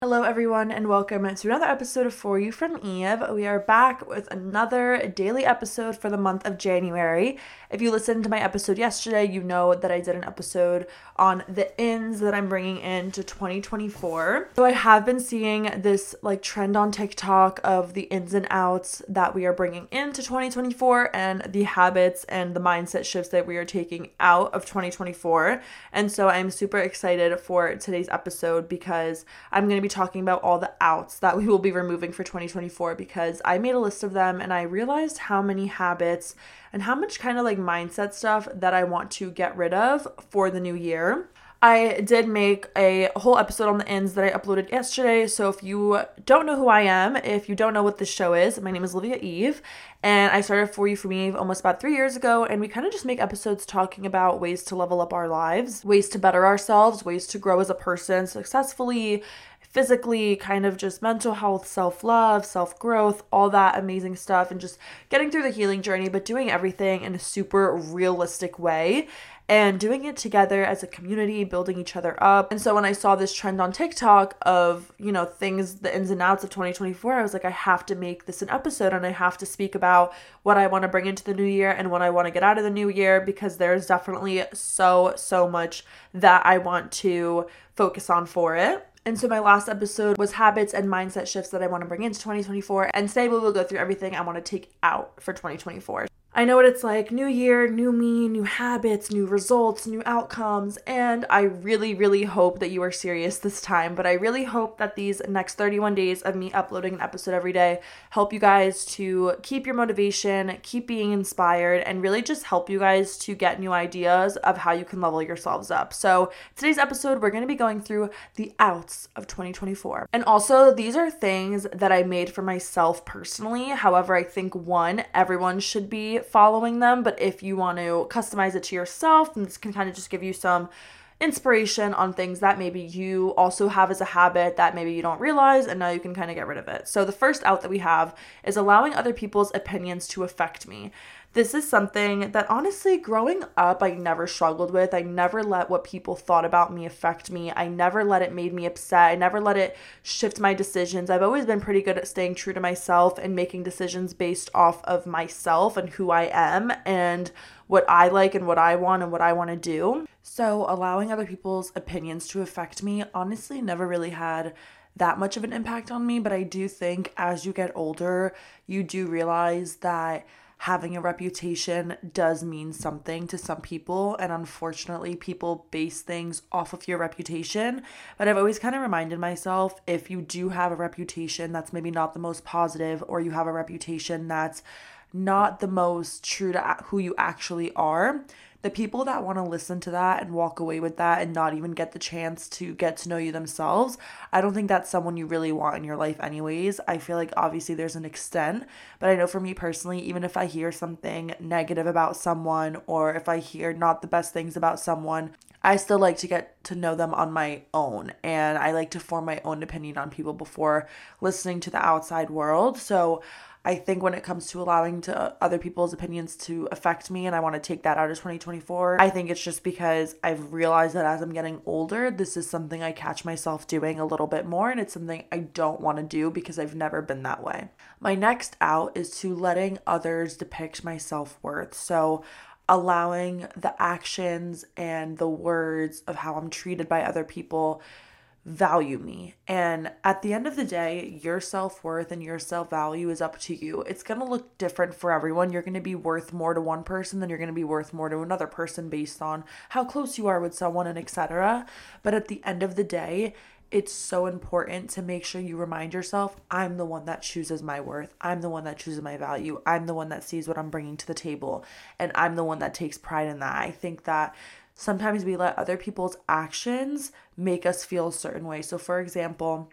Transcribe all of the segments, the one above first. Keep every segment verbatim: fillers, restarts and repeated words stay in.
Hello, everyone, and welcome to another episode of For You from Eve. We are back with another daily episode for the month of January. If you listened to my episode yesterday, you know that I did an episode on the ins that I'm bringing into twenty twenty-four. So I have been seeing this like trend on TikTok of the ins and outs that we are bringing into twenty twenty-four and the habits and the mindset shifts that we are taking out of twenty twenty-four. And so I'm super excited for today's episode because I'm going to be talking about all the outs that we will be removing for twenty twenty-four, because I made a list of them and I realized how many habits and how much kind of like mindset stuff that I want to get rid of for the new year. I did make a whole episode on the ins that I uploaded yesterday. So if you don't know who I am, if you don't know what this show is, my name is Olivia Eve, and I started For You from Eve almost about three years ago. And we kind of just make episodes talking about ways to level up our lives, ways to better ourselves, ways to grow as a person successfully, physically, kind of just mental health, self-love, self-growth, all that amazing stuff, and just getting through the healing journey, but doing everything in a super realistic way and doing it together as a community, building each other up. And so when I saw this trend on TikTok of, you know, things, the ins and outs of twenty twenty-four, I was like, I have to make this an episode and I have to speak about what I want to bring into the new year and what I want to get out of the new year, because there's definitely so, so much that I want to focus on for it. And so my last episode was habits and mindset shifts that I want to bring into twenty twenty-four. And today we will go through everything I want to take out for twenty twenty-four. I know what it's like. New year, new me, new habits, new results, new outcomes. And I really, really hope that you are serious this time. But I really hope that these next thirty-one days of me uploading an episode every day help you guys to keep your motivation, keep being inspired, and really just help you guys to get new ideas of how you can level yourselves up. So today's episode, we're going to be going through the outs of twenty twenty-four. And also, these are things that I made for myself personally. However, I think one, everyone should be following them, but if you want to customize it to yourself, then this can kind of just give you some inspiration on things that maybe you also have as a habit that maybe you don't realize, and now you can kind of get rid of it. So the first out that we have is allowing other people's opinions to affect me. This is something that honestly growing up I never struggled with. I never let what people thought about me affect me. I never let it make me upset. I never let it shift my decisions. I've always been pretty good at staying true to myself and making decisions based off of myself and who I am and what I like and what I want and what I want to do. So allowing other people's opinions to affect me honestly never really had that much of an impact on me. But I do think as you get older, you do realize that having a reputation does mean something to some people, and unfortunately people base things off of your reputation. But I've always kind of reminded myself, if you do have a reputation that's maybe not the most positive, or you have a reputation that's not the most true to who you actually are, the people that want to listen to that and walk away with that and not even get the chance to get to know you themselves, I don't think that's someone you really want in your life anyways. I feel like obviously there's an extent, but I know for me personally, even if I hear something negative about someone, or if I hear not the best things about someone, I still like to get to know them on my own, and I like to form my own opinion on people before listening to the outside world. So I think when it comes to allowing to other people's opinions to affect me, and I want to take that out of twenty twenty-four, I think it's just because I've realized that as I'm getting older, this is something I catch myself doing a little bit more, and it's something I don't want to do because I've never been that way. My next out is to letting others depict my self-worth. So allowing the actions and the words of how I'm treated by other people value me. And at the end of the day, your self-worth and your self-value is up to you. It's going to look different for everyone. You're going to be worth more to one person than you're going to be worth more to another person based on how close you are with someone and et cetera. But at the end of the day, it's so important to make sure you remind yourself, I'm the one that chooses my worth. I'm the one that chooses my value. I'm the one that sees what I'm bringing to the table. And I'm the one that takes pride in that. I think that sometimes we let other people's actions make us feel a certain way. So for example,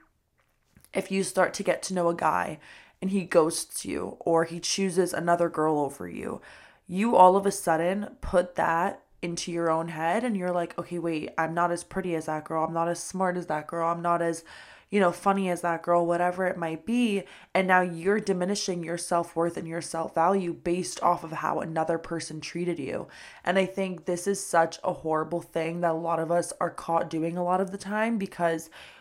if you start to get to know a guy and he ghosts you, or he chooses another girl over you, you all of a sudden put that into your own head and you're like, okay, wait, I'm not as pretty as that girl. I'm not as smart as that girl. I'm not as, you know, funny as that girl, whatever it might be. And now you're diminishing your self-worth and your self-value based off of how another person treated you. And I think this is such a horrible thing that a lot of us are caught doing a lot of the time, because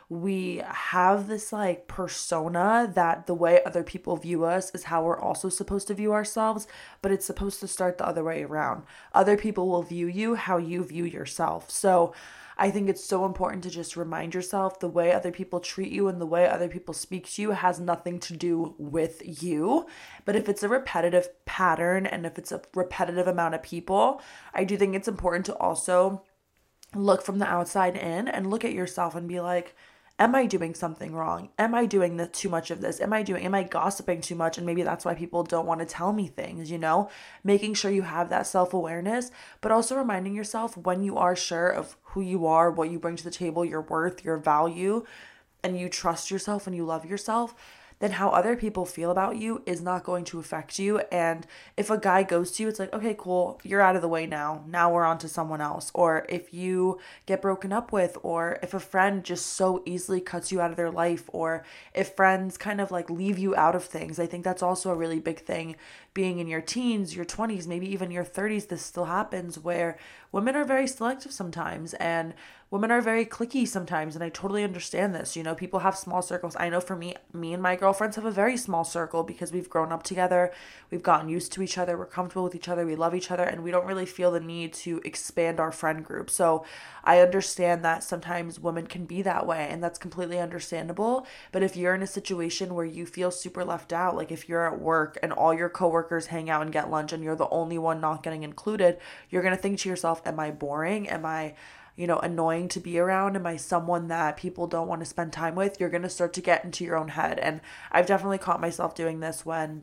we have this like persona that the way other people view us is how we're also supposed to view ourselves, but it's supposed to start the other way around. Other people will view you how you view yourself. So I think it's so important to just remind yourself the way other people treat you and the way other people speak to you has nothing to do with you. But if it's a repetitive pattern and if it's a repetitive amount of people, I do think it's important to also look from the outside in and look at yourself and be like, am I doing something wrong? Am I doing the, too much of this? Am I doing, am I gossiping too much? And maybe that's why people don't want to tell me things, you know, making sure you have that self-awareness, but also reminding yourself when you are sure of who you are, what you bring to the table, your worth, your value, and you trust yourself and you love yourself, then how other people feel about you is not going to affect you. And if a guy goes to you, it's like, okay, cool, you're out of the way now. Now we're on to someone else. Or if you get broken up with, or if a friend just so easily cuts you out of their life, or if friends kind of like leave you out of things. I think that's also a really big thing being in your teens, your twenties, maybe even your thirties. This still happens where women are very selective sometimes and women are very cliquey sometimes. And I totally understand this. You know, people have small circles. I know for me, me and my girlfriends have a very small circle because we've grown up together. We've gotten used to each other. We're comfortable with each other. We love each other. And we don't really feel the need to expand our friend group. So I understand that sometimes women can be that way, and that's completely understandable. But if you're in a situation where you feel super left out, like if you're at work and all your coworkers hang out and get lunch and you're the only one not getting included, you're going to think to yourself, am I boring? Am I, you know, annoying to be around? Am I someone that people don't want to spend time with? You're going to start to get into your own head. And I've definitely caught myself doing this when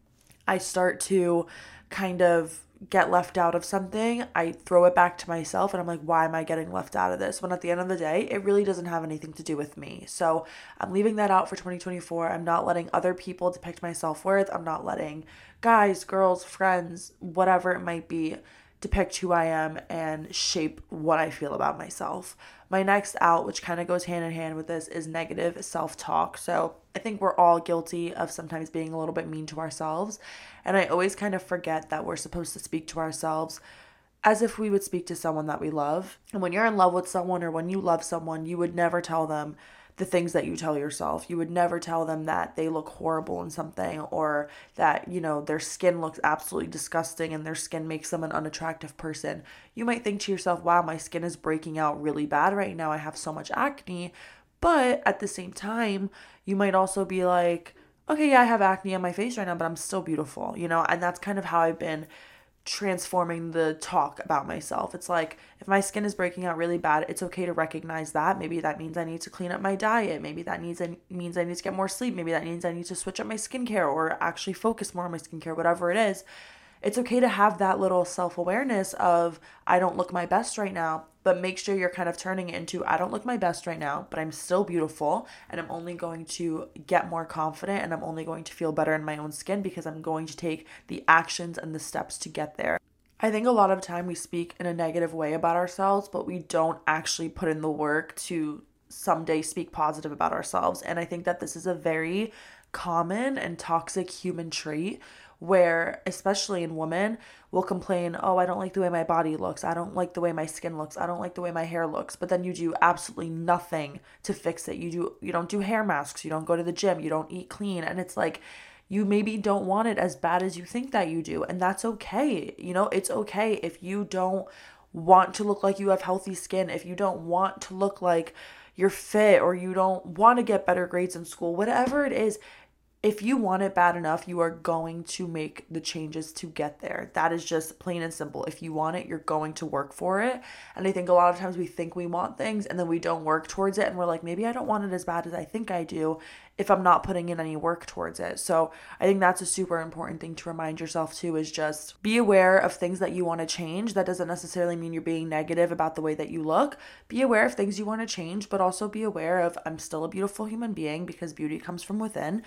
I start to kind of get left out of something. I throw it back to myself and I'm like, why am I getting left out of this? When at the end of the day, it really doesn't have anything to do with me. So I'm leaving that out for twenty twenty-four. I'm not letting other people depict my self-worth. I'm not letting guys, girls, friends, whatever it might be, depict who I am and shape what I feel about myself. My next out, which kind of goes hand in hand with this, is negative self-talk. So I think we're all guilty of sometimes being a little bit mean to ourselves. And I always kind of forget that we're supposed to speak to ourselves as if we would speak to someone that we love. And when you're in love with someone or when you love someone, you would never tell them the things that you tell yourself. You would never tell them that they look horrible in something, or that, you know, their skin looks absolutely disgusting and their skin makes them an unattractive person. You might think to yourself, wow, my skin is breaking out really bad right now. I have so much acne. But at the same time, you might also be like, okay, yeah, I have acne on my face right now, but I'm still beautiful, you know? And that's kind of how I've been transforming the talk about myself. It's like, if my skin is breaking out really bad, it's okay to recognize that. Maybe that means I need to clean up my diet. Maybe that needs means I need to get more sleep. Maybe that means I need to switch up my skincare or actually focus more on my skincare, whatever it is. It's okay to have that little self-awareness of, I don't look my best right now, but make sure you're kind of turning it into, I don't look my best right now, but I'm still beautiful and I'm only going to get more confident and I'm only going to feel better in my own skin because I'm going to take the actions and the steps to get there. I think a lot of time we speak in a negative way about ourselves, but we don't actually put in the work to someday speak positive about ourselves. And I think that this is a very common and toxic human trait where, especially in women, will complain, oh, I don't like the way my body looks. I don't like the way my skin looks. I don't like the way my hair looks. But then you do absolutely nothing to fix it. You do, you don't do hair masks. You don't go to the gym. You don't eat clean. And it's like, you maybe don't want it as bad as you think that you do. And that's okay. You know, it's okay if you don't want to look like you have healthy skin, if you don't want to look like you're fit, or you don't want to get better grades in school, whatever it is. If you want it bad enough, you are going to make the changes to get there. That is just plain and simple. If you want it, you're going to work for it. And I think a lot of times we think we want things and then we don't work towards it. And we're like, maybe I don't want it as bad as I think I do if I'm not putting in any work towards it. So I think that's a super important thing to remind yourself too, is just be aware of things that you want to change. That doesn't necessarily mean you're being negative about the way that you look. Be aware of things you want to change, but also be aware of, I'm still a beautiful human being because beauty comes from within. And the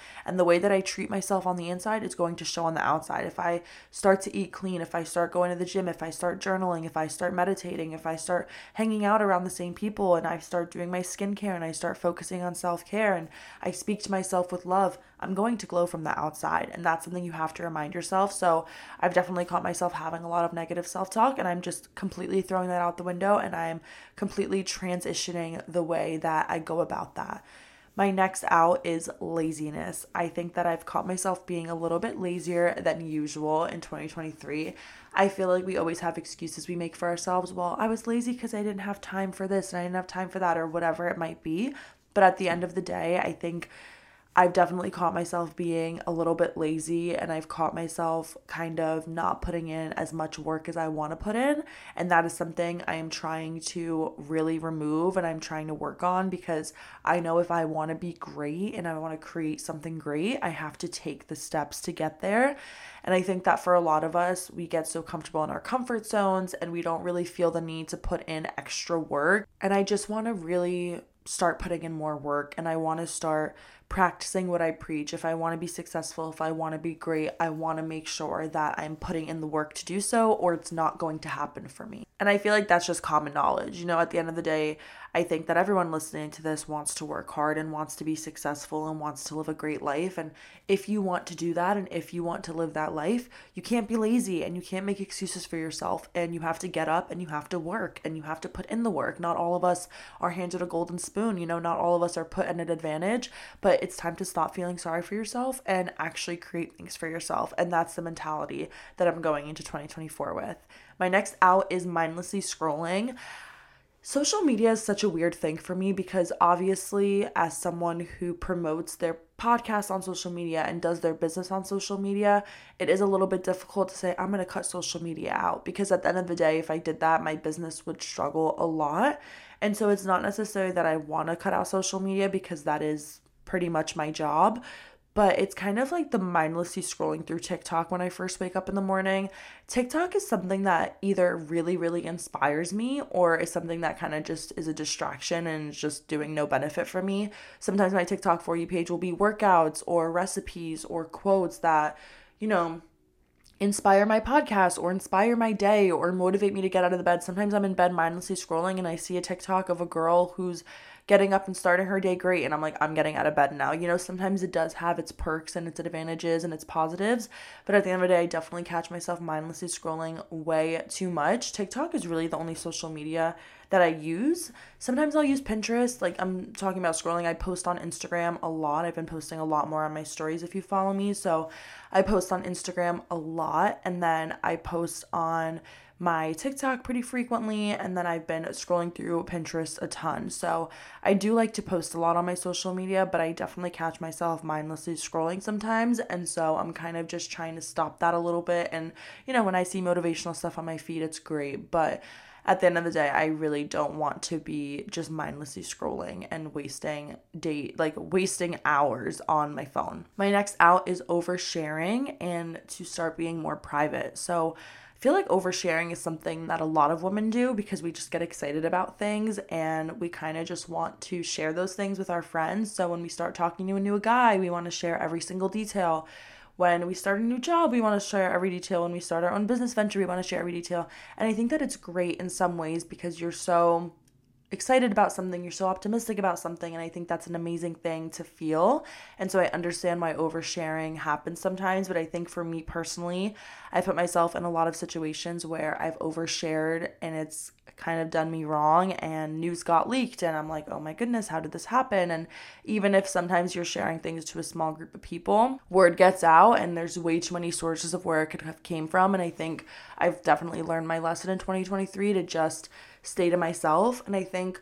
the way that I treat myself on the inside is going to show on the outside. If I start to eat clean, if I start going to the gym, if I start journaling, if I start meditating, if I start hanging out around the same people, and I start doing my skincare, and I start focusing on self-care, and I speak to myself with love, I'm going to glow from the outside. And that's something you have to remind yourself. So I've definitely caught myself having a lot of negative self-talk, and I'm just completely throwing that out the window, and I'm completely transitioning the way that I go about that. My next out is laziness. I think that I've caught myself being a little bit lazier than usual in twenty twenty-three. I feel like we always have excuses we make for ourselves. Well, I was lazy because I didn't have time for this and I didn't have time for that, or whatever it might be. But at the end of the day, I think I've definitely caught myself being a little bit lazy, and I've caught myself kind of not putting in as much work as I want to put in. And that is something I am trying to really remove, and I'm trying to work on, because I know if I want to be great and I want to create something great, I have to take the steps to get there. And I think that for a lot of us, we get so comfortable in our comfort zones and we don't really feel the need to put in extra work. And I just want to really start putting in more work, and I want to start practicing what I preach. If I want to be successful, if I want to be great, I want to make sure that I'm putting in the work to do so, or it's not going to happen for me. And I feel like that's just common knowledge. You know, at the end of the day, I think that everyone listening to this wants to work hard and wants to be successful and wants to live a great life. And if you want to do that, and if you want to live that life, you can't be lazy and you can't make excuses for yourself, and you have to get up and you have to work and you have to put in the work. Not all of us are handed a golden spoon, you know, not all of us are put in an advantage, but it's time to stop feeling sorry for yourself and actually create things for yourself. And that's the mentality that I'm going into twenty twenty-four with. My next out is mindlessly scrolling. Social media is such a weird thing for me, because obviously, as someone who promotes their podcast on social media and does their business on social media, it is a little bit difficult to say, I'm going to cut social media out, because at the end of the day, if I did that, my business would struggle a lot. And so it's not necessarily that I want to cut out social media, because that is pretty much my job. But it's kind of like the mindlessly scrolling through TikTok when I first wake up in the morning. TikTok is something that either really, really inspires me, or is something that kind of just is a distraction and is just doing no benefit for me. Sometimes my TikTok For You page will be workouts or recipes or quotes that, you know, inspire my podcast or inspire my day or motivate me to get out of the bed. Sometimes I'm in bed mindlessly scrolling and I see a TikTok of a girl who's getting up and starting her day great, and I'm like, I'm getting out of bed now. You know, sometimes it does have its perks and its advantages and its positives, but at the end of the day, I definitely catch myself mindlessly scrolling way too much. TikTok is really the only social media that I use. Sometimes I'll use Pinterest. Like, I'm talking about scrolling, I post on Instagram a lot. I've been posting a lot more on my stories if you follow me. So I post on Instagram a lot, and then I post on my TikTok pretty frequently, and then I've been scrolling through Pinterest a ton. So I do like to post a lot on my social media, but I definitely catch myself mindlessly scrolling sometimes, and so I'm kind of just trying to stop that a little bit. And you know, when I see motivational stuff on my feed, it's great, but at the end of the day, I really don't want to be just mindlessly scrolling and wasting date, like wasting hours on my phone. My next out is oversharing and to start being more private. So I feel like oversharing is something that a lot of women do, because we just get excited about things and we kind of just want to share those things with our friends. So when we start talking to a new guy, we want to share every single detail. When we start a new job, we want to share every detail. When we start our own business venture, we want to share every detail. And I think that it's great in some ways, because you're so excited about something, you're so optimistic about something, and I think that's an amazing thing to feel. And so I understand why oversharing happens sometimes, but I think for me personally, I put myself in a lot of situations where I've overshared and it's kind of done me wrong, and news got leaked and I'm like, oh my goodness, how did this happen? And even if sometimes you're sharing things to a small group of people, word gets out and there's way too many sources of where it could have came from. And I think I've definitely learned my lesson in twenty twenty-three to just stay to myself. And I think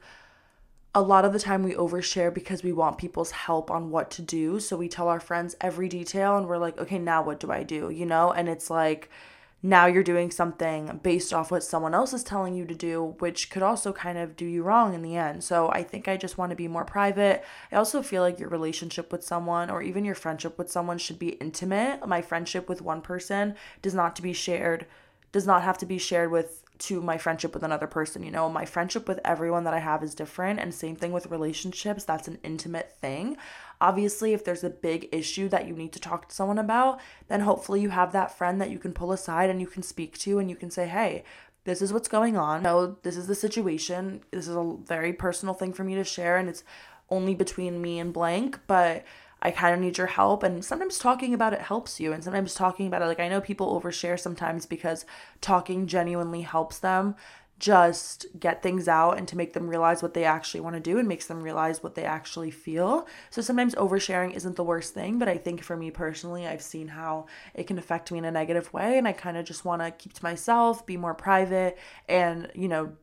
a lot of the time we overshare because we want people's help on what to do. So we tell our friends every detail and we're like, okay, now what do I do? You know? And it's like, now you're doing something based off what someone else is telling you to do, which could also kind of do you wrong in the end. So I think I just want to be more private. I also feel like your relationship with someone, or even your friendship with someone, should be intimate. My friendship with one person does not to be shared, does not have to be shared with to my friendship with another person. You know, my friendship with everyone that I have is different, and same thing with relationships. That's an intimate thing. Obviously, if there's a big issue that you need to talk to someone about, then hopefully you have that friend that you can pull aside and you can speak to, and you can say, hey, this is what's going on. No, this is the situation. This is a very personal thing for me to share, and it's only between me and blank, but I kind of need your help. And sometimes talking about it helps you. And sometimes talking about it, like I know people overshare sometimes because talking genuinely helps them just get things out and to make them realize what they actually want to do and makes them realize what they actually feel. So sometimes oversharing isn't the worst thing, but I think for me personally, I've seen how it can affect me in a negative way. And I kind of just want to keep to myself, be more private, and, you know,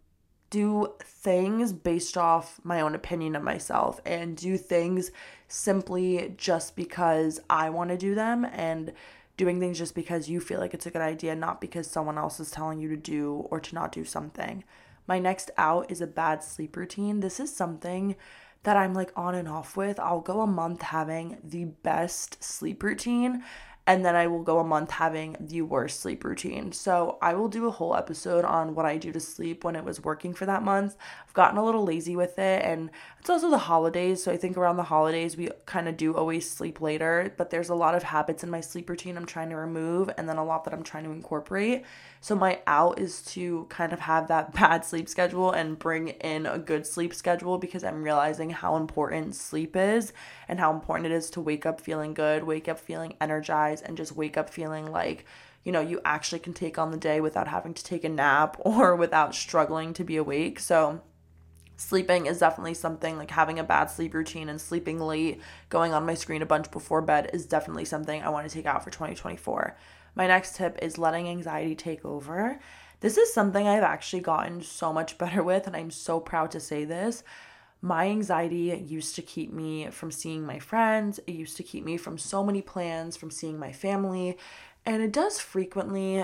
do things based off my own opinion of myself and do things simply just because I want to do them, and doing things just because you feel like it's a good idea, not because someone else is telling you to do or to not do something. My next out is a bad sleep routine. This is something that I'm like on and off with. I'll go a month having the best sleep routine, and then I will go a month having the worst sleep routine. So I will do a whole episode on what I do to sleep when it was working for that month. I've gotten a little lazy with it, and it's also the holidays. So I think around the holidays, we kind of do always sleep later, but there's a lot of habits in my sleep routine I'm trying to remove, and then a lot that I'm trying to incorporate. So my out is to kind of have that bad sleep schedule and bring in a good sleep schedule, because I'm realizing how important sleep is and how important it is to wake up feeling good, wake up feeling energized, and just wake up feeling like, you know, you actually can take on the day without having to take a nap or without struggling to be awake. So sleeping is definitely something, like having a bad sleep routine and sleeping late, going on my screen a bunch before bed is definitely something I want to take out for twenty twenty-four. My next tip is letting anxiety take over. This is something I've actually gotten so much better with, and I'm so proud to say this. My anxiety used to keep me from seeing my friends. It used to keep me from so many plans, from seeing my family. And it does frequently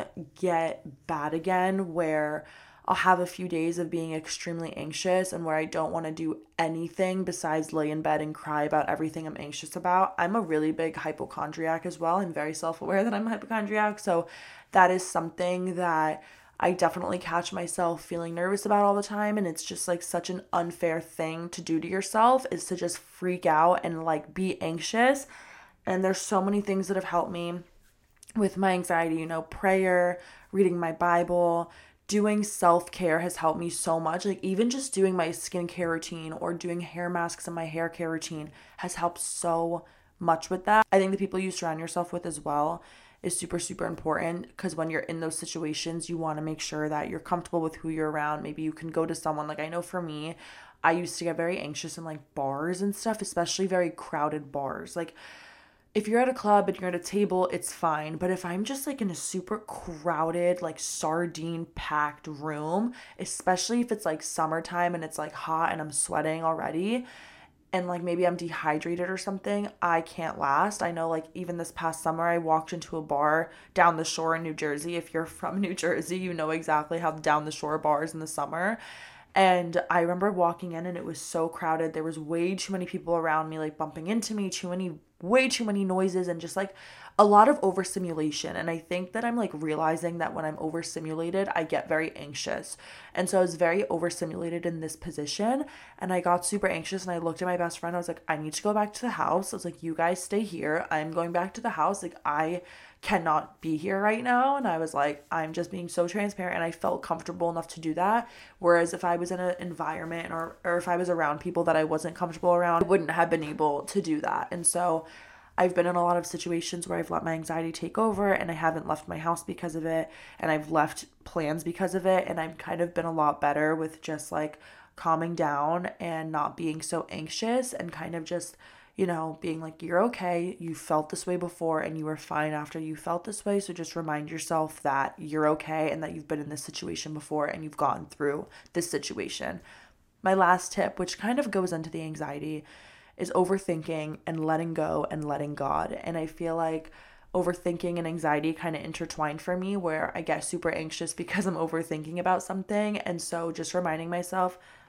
get bad again, where I'll have a few days of being extremely anxious and where I don't want to do anything besides lay in bed and cry about everything I'm anxious about. I'm a really big hypochondriac as well. I'm very self-aware that I'm a hypochondriac. So that is something that I definitely catch myself feeling nervous about all the time. And it's just like such an unfair thing to do to yourself, is to just freak out and like be anxious. And there's so many things that have helped me with my anxiety, you know, prayer, reading my Bible, doing self-care has helped me so much. Like even just doing my skincare routine or doing hair masks and my hair care routine has helped so much with that. I think the people you surround yourself with as well is super, super important, because when you're in those situations, you want to make sure that you're comfortable with who you're around. Maybe you can go to someone, like I know for me, I used to get very anxious in like bars and stuff, especially very crowded bars. Like if you're at a club and you're at a table, it's fine. But if I'm just like in a super crowded, like sardine packed room, especially if it's like summertime and it's like hot and I'm sweating already, and like maybe I'm dehydrated or something, I can't last. I know like even this past summer, I walked into a bar down the shore in New Jersey. If you're from New Jersey, you know exactly how down the shore bars in the summer. And I remember walking in and it was so crowded. There was way too many people around me, like bumping into me, too many, way too many noises, and just like a lot of overstimulation. And I think that I'm like realizing that when I'm overstimulated, I get very anxious. And so I was very overstimulated in this position, and I got super anxious, and I looked at my best friend. I was like, I need to go back to the house. I was like, you guys stay here. I'm going back to the house. Like I cannot be here right now. And I was like, I'm just being so transparent, and I felt comfortable enough to do that. Whereas if I was in an environment or, or if I was around people that I wasn't comfortable around, I wouldn't have been able to do that. And so I've been in a lot of situations where I've let my anxiety take over, and I haven't left my house because of it, and I've left plans because of it. And I've kind of been a lot better with just like calming down and not being so anxious, and kind of just, you know, being like, you're okay. You felt this way before and you were fine after you felt this way. So just remind yourself that you're okay and that you've been in this situation before and you've gotten through this situation. My last tip, which kind of goes into the anxiety, is overthinking and letting go and letting God. And I feel like overthinking and anxiety kind of intertwine for me, where I get super anxious because I'm overthinking about something. And so just reminding myself,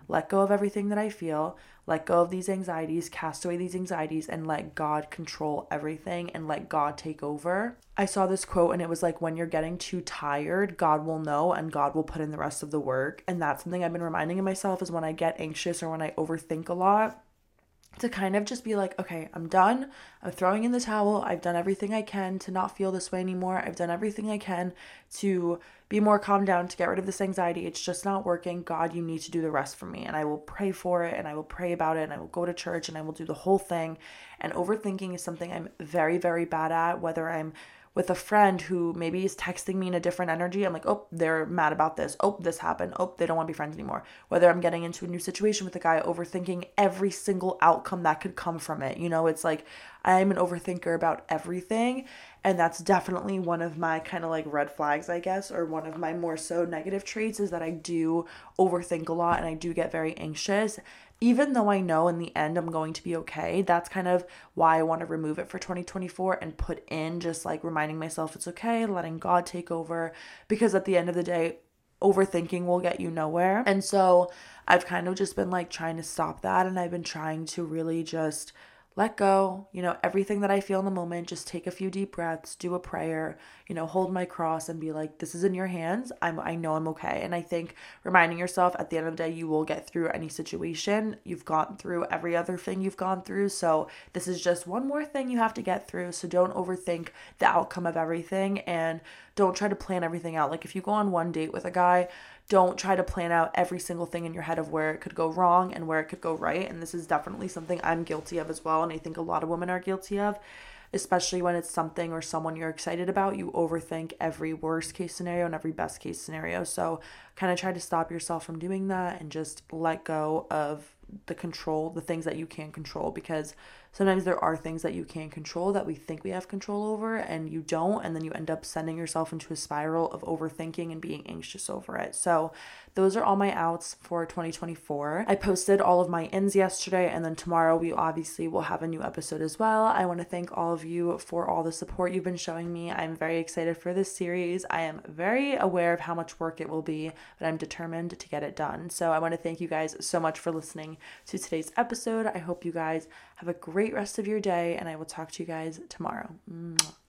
let go of everything that I feel, let go of these anxieties, cast away these anxieties, and let God control everything and let God take over. I saw this quote and it was like, when you're getting too tired, God will know and God will put in the rest of the work. And that's something I've been reminding myself is when I get anxious or when I overthink a lot, to kind of just be like, okay, I'm done. I'm throwing in the towel. I've done everything I can to not feel this way anymore. I've done everything I can to be more calmed down, to get rid of this anxiety. It's just not working. God, you need to do the rest for me. And I will pray for it and I will pray about it and I will go to church and I will do the whole thing. And overthinking is something I'm very, very bad at, whether I'm with a friend who maybe is texting me in a different energy. I'm like, oh, they're mad about this. Oh, this happened. Oh, they don't want to be friends anymore. Whether I'm getting into a new situation with a guy, overthinking every single outcome that could come from it. You know, it's like I'm an overthinker about everything. And that's definitely one of my kind of like red flags, I guess, or one of my more so negative traits is that I do overthink a lot and I do get very anxious. Even though I know in the end I'm going to be okay, that's kind of why I want to remove it for twenty twenty-four and put in just like reminding myself it's okay, letting God take over, because at the end of the day, overthinking will get you nowhere. And so I've kind of just been like trying to stop that, and I've been trying to really just let go, you know, everything that I feel in the moment, just take a few deep breaths, do a prayer, you know, hold my cross and be like, this is in your hands. I'm, I know I'm okay. And I think reminding yourself at the end of the day, you will get through any situation. You've gone through every other thing you've gone through. So this is just one more thing you have to get through. So don't overthink the outcome of everything and don't try to plan everything out. Like if you go on one date with a guy, don't try to plan out every single thing in your head of where it could go wrong and where it could go right. And this is definitely something I'm guilty of as well. And I think a lot of women are guilty of, especially when it's something or someone you're excited about. You overthink every worst case scenario and every best case scenario. So kind of try to stop yourself from doing that and just let go of the control, the things that you can't control, because sometimes there are things that you can't control that we think we have control over and you don't, and then you end up sending yourself into a spiral of overthinking and being anxious over it. So those are all my outs for twenty twenty-four. I posted all of my ins yesterday, and then tomorrow we obviously will have a new episode as well. I want to thank all of you for all the support you've been showing me. I'm very excited for this series. I am very aware of how much work it will be, but I'm determined to get it done. So I want to thank you guys so much for listening to today's episode. I hope you guys have a great rest of your day, and I will talk to you guys tomorrow. Mwah.